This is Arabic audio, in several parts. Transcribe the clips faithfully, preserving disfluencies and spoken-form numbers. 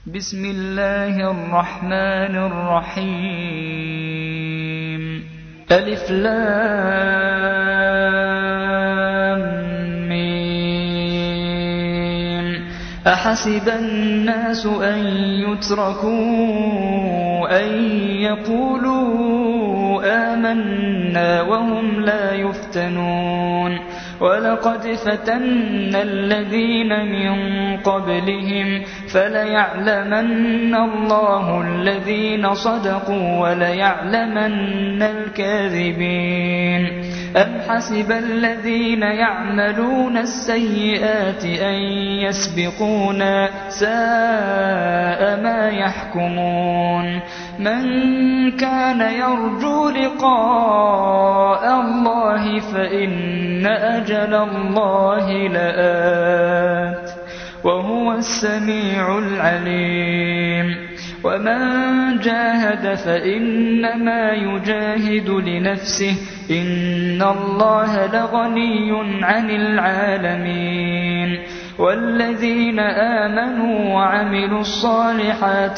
بسم الله الرحمن الرحيم ألف لام ميم أحسب الناس أن يتركوا أن يقولوا آمنا وهم لا يفتنون ولقد فتنا الذين من قبلهم فليعلمن الله الذين صدقوا وليعلمن الكاذبين أم حسب الذين يعملون السيئات أن يسبقونا ساء ما يحكمون من كان يرجو لقاء الله فإن أجل الله لآت وهو السميع العليم ومن جاهد فإنما يجاهد لنفسه إن الله لغني عن العالمين والذين آمنوا وعملوا الصالحات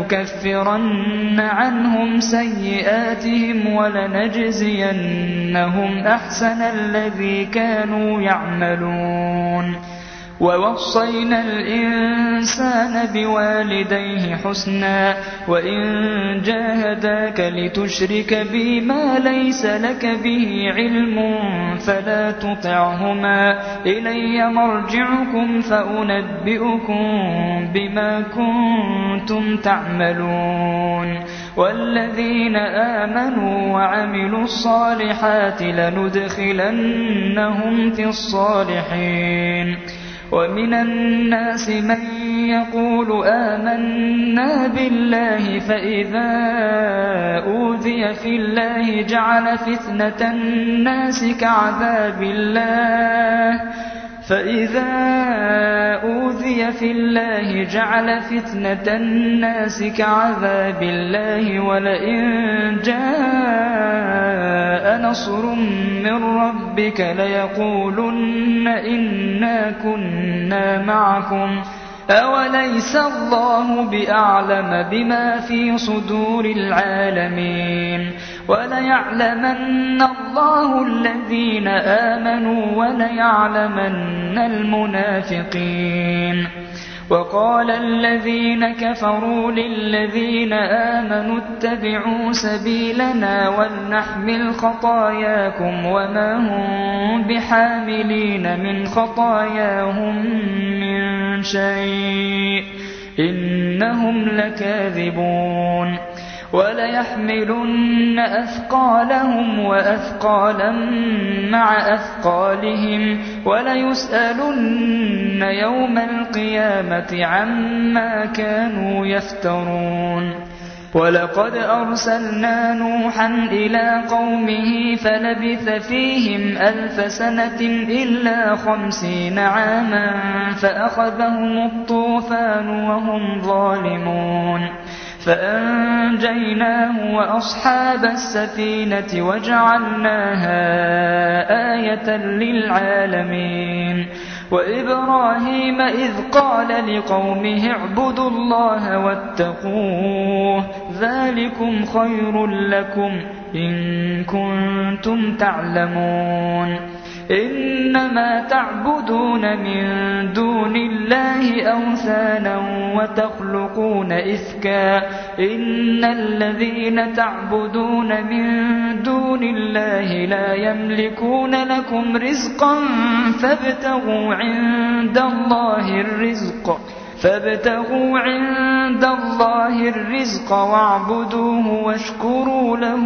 لنكفرن عنهم سيئاتهم ولنجزينهم أحسن الذي كانوا يعملون ووصينا الإنسان بوالديه حسنا وإن جاهداك لتشرك بي ما ليس لك به علم فلا تطعهما إلي مرجعكم فأنبئكم بما كنتم تعملون والذين آمنوا وعملوا الصالحات لندخلنهم في الصالحين ومن الناس من يقول آمنا بالله فإذا أوذي في الله جعل فتنة الناس كعذاب الله فإذا أوذي في الله جعل فتنة الناس كعذاب الله ولئن جاء نصر من ربك ليقولن إنا كنا معكم أوليس الله بأعلم بما في صدور العالمين وليعلمن الله الذين آمنوا وليعلمن المنافقين وقال الذين كفروا للذين آمنوا اتبعوا سبيلنا ولنحمل خطاياكم وما هم بحاملين من خطاياهم من شيء إنهم لكاذبون وليحملن أثقالهم وأثقالا مع أثقالهم وليسألن يوم القيامة عما كانوا يفترون ولقد أرسلنا نوحا إلى قومه فلبث فيهم ألف سنة إلا خمسين عاما فأخذهم الطوفان وهم ظالمون فأنجيناه وأصحاب السفينة وجعلناها آية للعالمين وإبراهيم إذ قال لقومه اعبدوا الله واتقوه ذلكم خير لكم إن كنتم تعلمون إنما تعبدون من دون الله أوثانا وتخلقون إفكا إن الذين تعبدون من دون الله لا يملكون لكم رزقا فابتغوا عند الله الرزق فابتغوا عند الله الرزق واعبدوه واشكروا له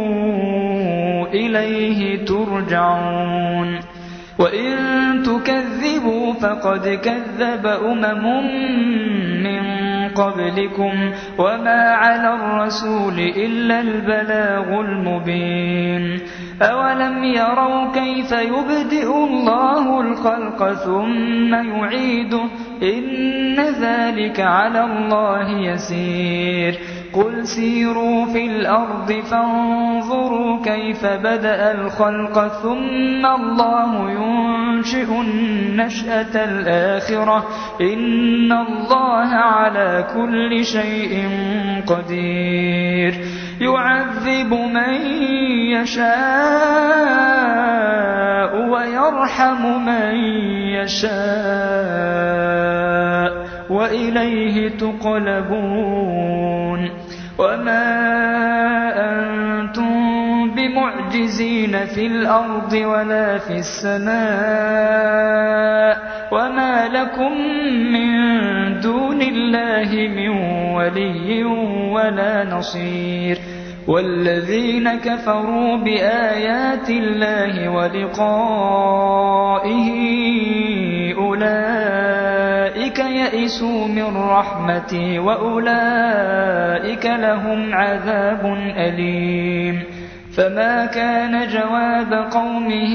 إليه ترجعون وإن تكذبوا فقد كذب أمم من قبلكم وما على الرسول إلا البلاغ المبين أولم يروا كيف يبدئ الله الخلق ثم يعيده إن ذلك على الله يسير قل سيروا في الأرض فانظروا كيف بدأ الخلق ثم الله ينشئ النشأة الآخرة إن الله على كل شيء قدير يعذب من يشاء ويرحم من يشاء وإليه تقلبون وما أنتم بمعجزين في الأرض ولا في السماء وما لكم من دون الله من ولي ولا نصير والذين كفروا بآيات الله ولقائه أولئك يئسوا من رحمتي وأولئك لهم عذاب أليم فما كان جواب قومه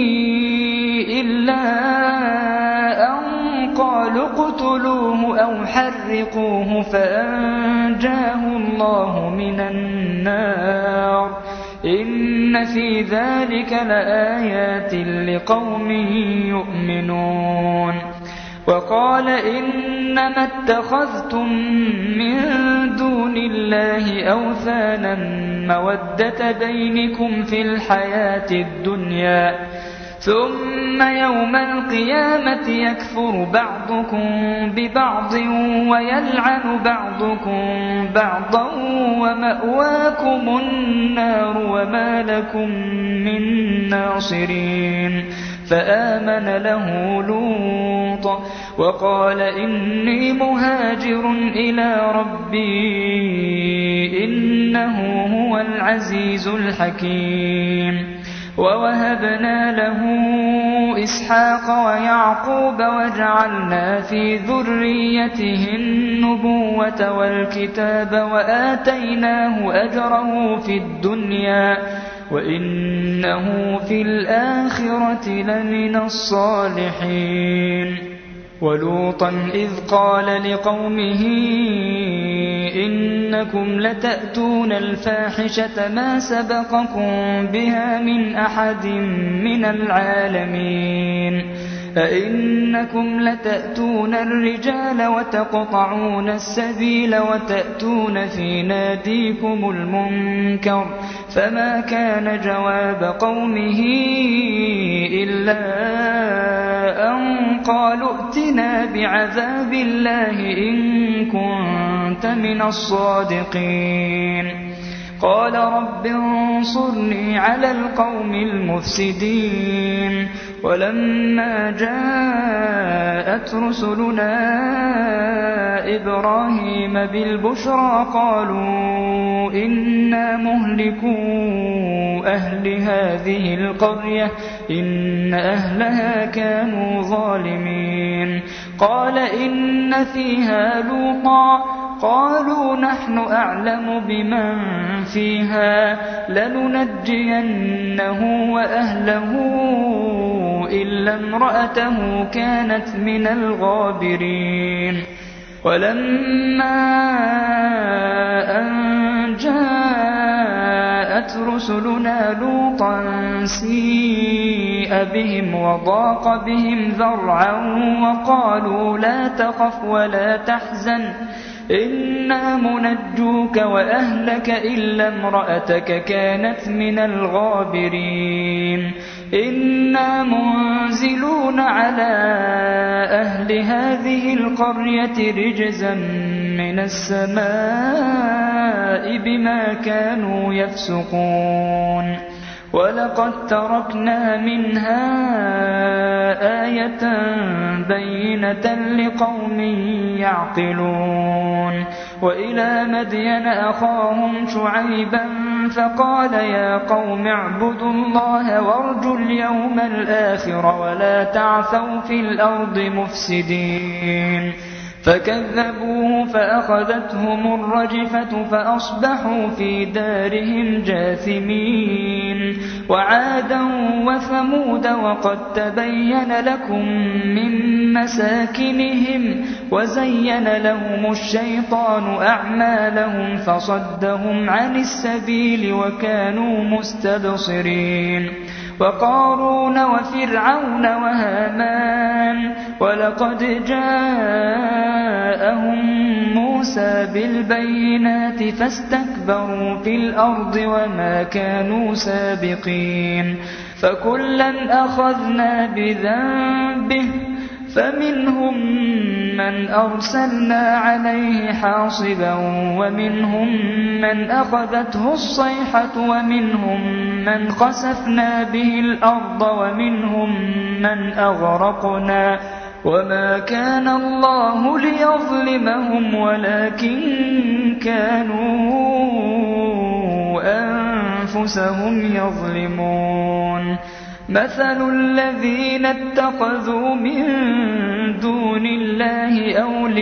إلا أن قالوا اقتلوه أو حرقوه فأنجاه الله من النار إن في ذلك لآيات لقوم يؤمنون وقال إنما اتخذتم من دون الله أوثانا مودة بينكم في الحياة الدنيا ثم يوم القيامة يكفر بعضكم ببعض ويلعن بعضكم بعضا ومأواكم النار وما لكم من ناصرين فآمن له لوط وقال إني مهاجر إلى ربي إنه هو العزيز الحكيم ووهبنا له إسحاق ويعقوب وجعلنا في ذريته النبوة والكتاب وآتيناه أجره في الدنيا وإنه في الآخرة لمن الصالحين ولوطا إذ قال لقومه إنكم لتأتون الفاحشة ما سبقكم بها من أحد من العالمين أئنكم لتأتون الرجال وتقطعون السبيل وتأتون في ناديكم المنكر فما كان جواب قومه إلا أن قالوا ائتنا بعذاب الله إن كنت من الصادقين قال رب انصرني على القوم المفسدين ولما جاءت رسلنا إبراهيم بالبشرى قالوا إنا مهلكو أهل هذه القرية إن أهلها كانوا ظالمين قال إن فيها لوطا قالوا نحن أعلم بمن فيها لننجينه وأهله إلا امرأته كانت من الغابرين ولما أن جاءت رسلنا لوطا سيء بهم وضاق بهم ذرعا وقالوا لا تخف ولا تحزن إنا منجوك وأهلك إلا امرأتك كانت من الغابرين إنا منزلون على أهل هذه القرية رجزا من السماء بما كانوا يفسقون ولقد تركنا منها آية بينة لقوم يعقلون وإلى مدين أخاهم شعيبا فقال يا قوم اعبدوا الله وارجوا اليوم الآخر ولا تعثوا في الأرض مفسدين فكذبوه فأخذتهم الرجفة فأصبحوا في دارهم جاثمين. وعادا وثمود وقد تبين لكم من مساكنهم وزين لهم الشيطان أعمالهم فصدهم عن السبيل وكانوا مستبصرين. وقارون وفرعون وهامان ولقد جاءهم موسى بالبينات فاستكبروا في الأرض وما كانوا سابقين. فكلا أخذنا بذنبه فمنهم من أرسلنا عليه حاصبا ومنهم من أخذته الصيحة ومنهم من خسفنا به الأرض ومنهم من أغرقنا وما كان الله ليظلمهم ولكن كانوا أنفسهم يظلمون. مثل الذين اتخذوا من دون الله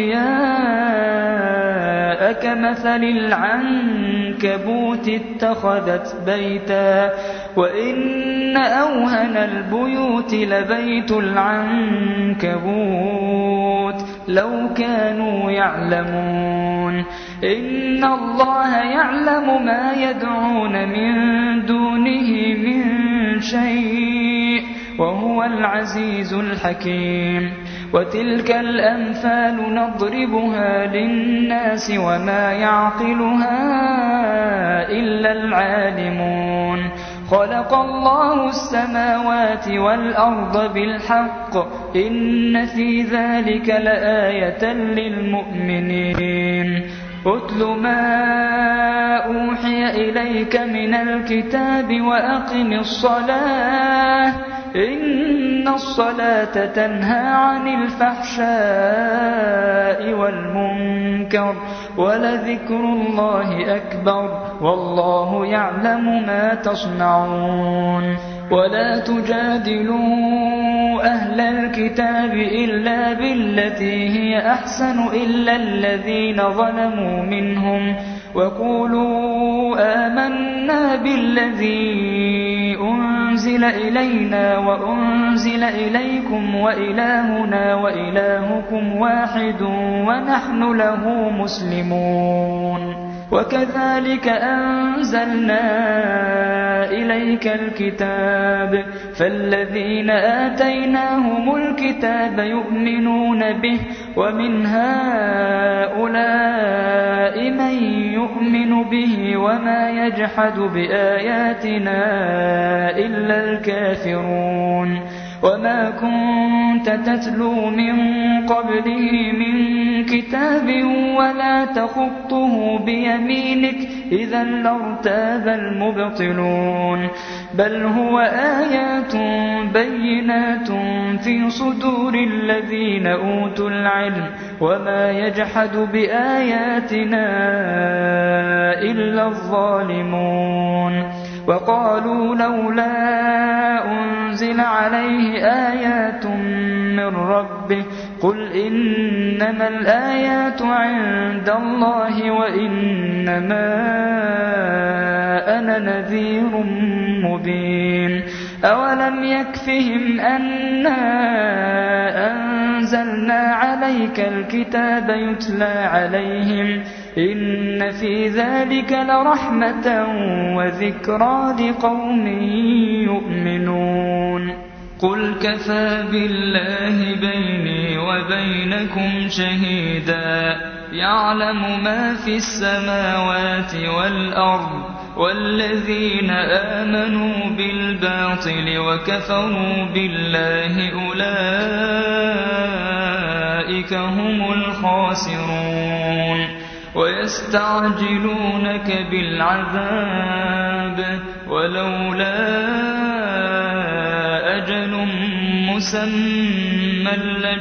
أولياء كمثل العنكبوت اتخذت بيتا وإن أوهن البيوت لبيت العنكبوت لو كانوا يعلمون. إن الله يعلم ما يدعون من دونه من شيء وهو العزيز الحكيم. وتلك الأمثال نضربها للناس وما يعقلها إلا العالمون. خلق الله السماوات والأرض بالحق إن في ذلك لآية للمؤمنين. أتل ما أوحي إليك من الكتاب وأقم الصلاة إن الصلاة تنهى عن الفحشاء والمنكر ولذكر الله أكبر والله يعلم ما تصنعون. ولا تجادلوا أهل الكتاب إلا بالتي هي أحسن إلا الذين ظلموا منهم وقولوا آمنا بالذي أنزل إلينا وأنزل إليكم وإلهنا وإلهكم واحد ونحن له مسلمون. وكذلك أنزلنا إليك الكتاب فالذين آتيناهم الكتاب يؤمنون به ومن هؤلاء من يؤمن به وما يجحد بآياتنا إلا الكافرون. وما كنت تتلو من قبله من كتاب ولا تخطه بيمينك إذا لارتاب المبطلون. بل هو آيات بينات في صدور الذين أوتوا العلم وما يجحد بآياتنا إلا الظالمون. وقالوا لولا أنزل عليه آيات من ربه قل إنما الآيات عند الله وإنما أنا نذير مبين. أولم يكفهم أنا أنزلنا عليك الكتاب يتلى عليهم إن في ذلك لرحمة وذكرى لقوم يؤمنون. قل كفى بالله بيني وبينكم شهيدا يعلم ما في السماوات والأرض والذين آمنوا بالباطل وكفروا بالله أولئك هم الخاسرون. ويستعجلونك بالعذاب ولولا أجل مسمى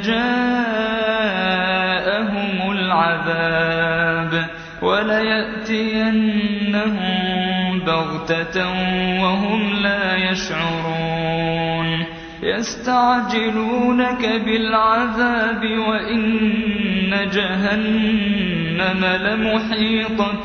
لجاءهم العذاب وليأتينهم بغتة وهم لا يشعرون. يستعجلونك بالعذاب وإن جهنم لمحيطة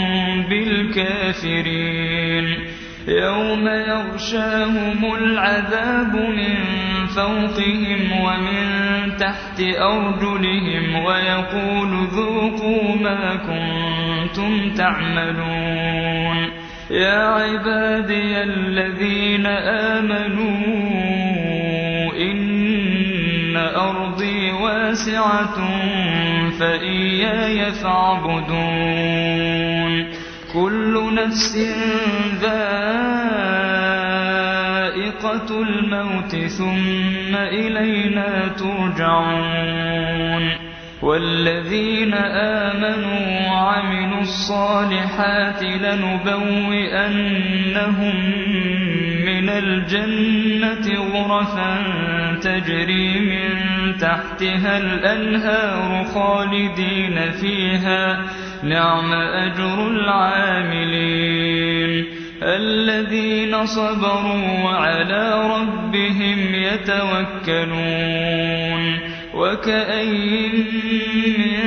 بالكافرين يوم يغشاهم العذاب من فوقهم ومن تحت أرجلهم ويقول ذوقوا ما كنتم تعملون يا عبادي الذين آمنوا إن أرضي واسعة فإياي فاعبدون كل نفس ذائقة الموت ثم إلينا ترجعون والذين آمنوا وعملوا الصالحات لنبوئنهم من الجنة غرفا تجري من تحتها الأنهار خالدين فيها نعم أجر العاملين الذين صبروا وعلى ربهم يتوكلون وكأين من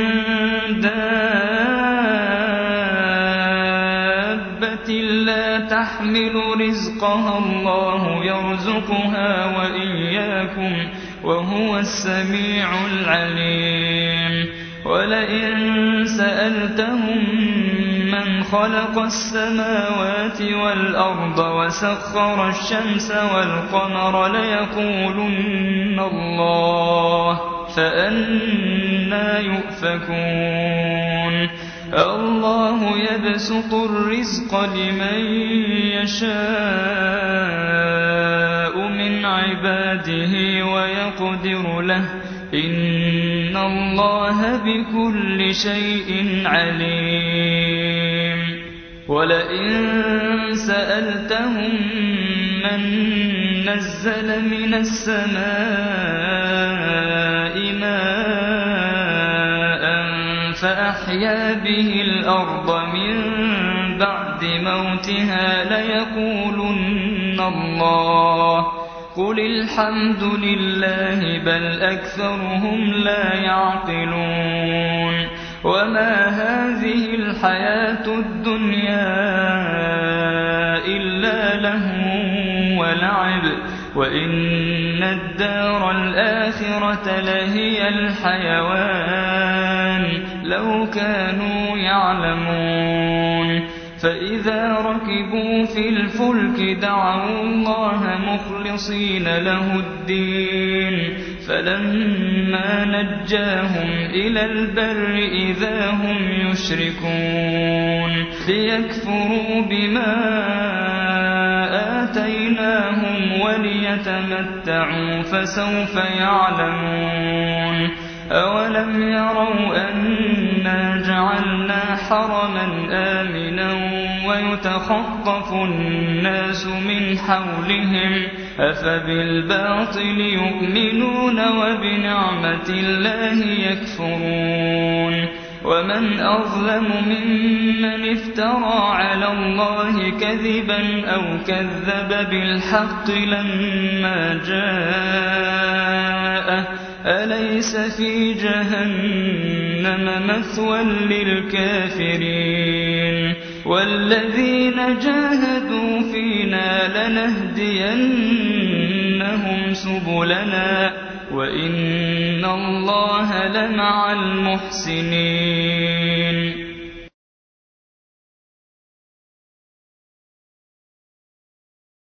دابة لا تحمل رزقها الله يرزقها وإياكم وهو السميع العليم ولئن سألتهم من خلق السماوات والأرض وسخر الشمس والقمر ليقولن الله فأنى يؤفكون الله يبسط الرزق لمن يشاء من عباده ويقدر له إن الله بكل شيء عليم ولئن سألتهم من نزل من السماء ماء فأحيا به الأرض من بعد موتها ليقولن الله قل الحمد لله بل أكثرهم لا يعقلون وما هذه الحياة الدنيا إلا لهو ولعب وإن الدار الآخرة لهي الحيوان لو كانوا يعلمون فإذا ركبوا في الفلك دعوا الله مخلصين له الدين فلما نجاهم إلى البر إذا هم يشركون ليكفروا بما آتيناهم وليتمتعوا فسوف يعلمون أولم يروا أنا جعلنا حرما آمنا ويتخطف الناس من حولهم أفبالباطل يؤمنون وبنعمة الله يكفرون ومن أظلم ممن افترى على الله كذبا أو كذب بالحق لما جاءه أليس في جهنم مثوى للكافرين والذين جاهدوا فينا لنهدينهم سبلنا وإن الله لمع المحسنين